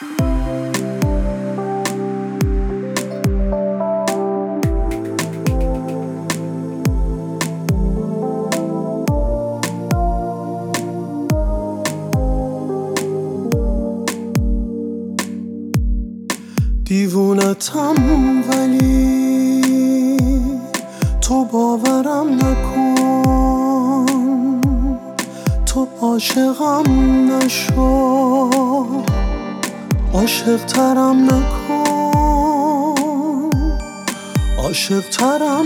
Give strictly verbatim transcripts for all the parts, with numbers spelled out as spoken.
دیوونتم ولی تو باورم نکن، تو عاشقم نشو، عاشق ترم نکن، عاشق ترم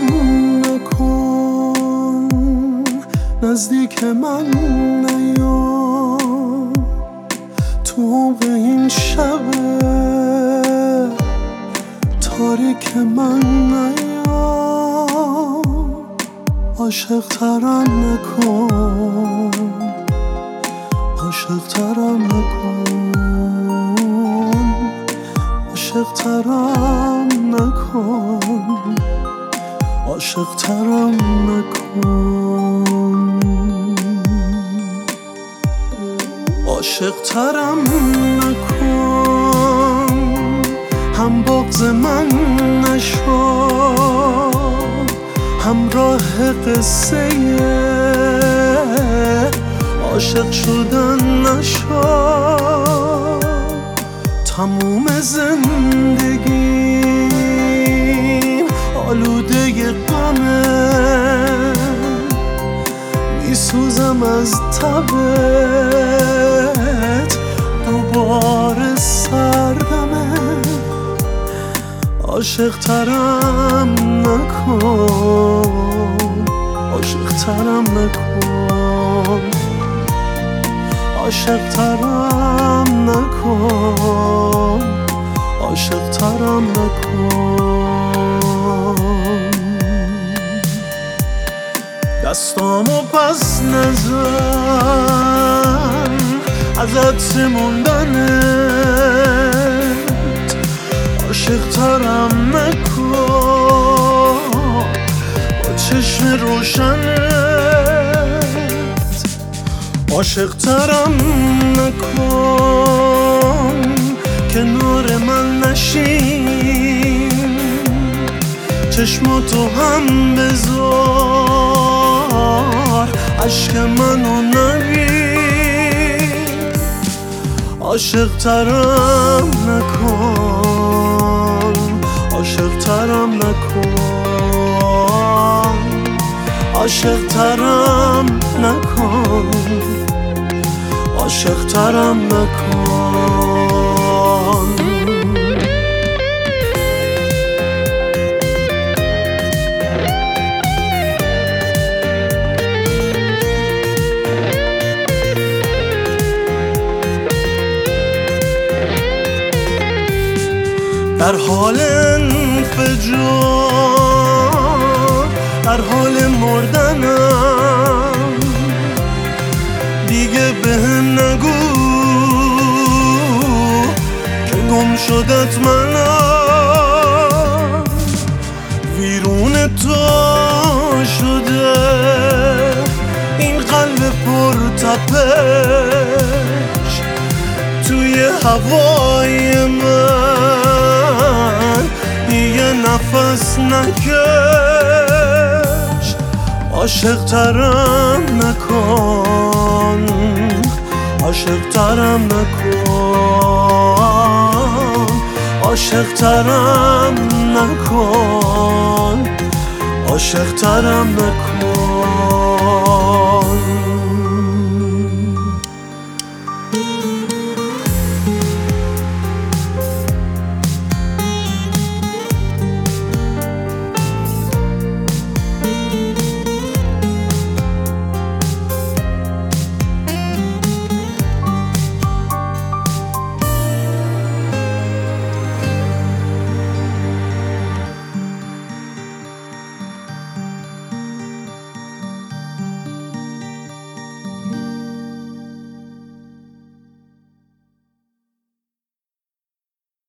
نکن، نزدیک من نیا، تو به این شب تاریک من نیا، عاشق ترم نکن، عاشق ترم نکن، عاشق ترم نکن، عاشق ترم نکن، عاشق ترم نکن، هم بغض من نشو، همراه قصه عاشق شدن نشو، تموم زندگیم آلوده غمه، میسوزم از تبت دوباره سردمه، عاشق ترم نکن، عاشق ترم نکن، عاشق ترم نکن، عاشق ترم نکن، دستامو پس نزن ازت موندنت، عاشق ترم نکن با چشم روشنت، عاشق ترم نکن کنار من نشین، چشماتو هم بذار عشق منو نبین، عاشق ترم نکن، عاشق ترم نکن، عاشق ترم نکن، عاشق ترم نکن، در حال انفجار، در حال مردنم، دیگه بهم نگو که گم شدت منم، ویرون تو شده این قلب پر تپش، توی هوای من دیگه نفس نکش، عاشق ترم نکن، عاشق ترم نکن، عاشق ترم نکن، عاشق ترم نکن.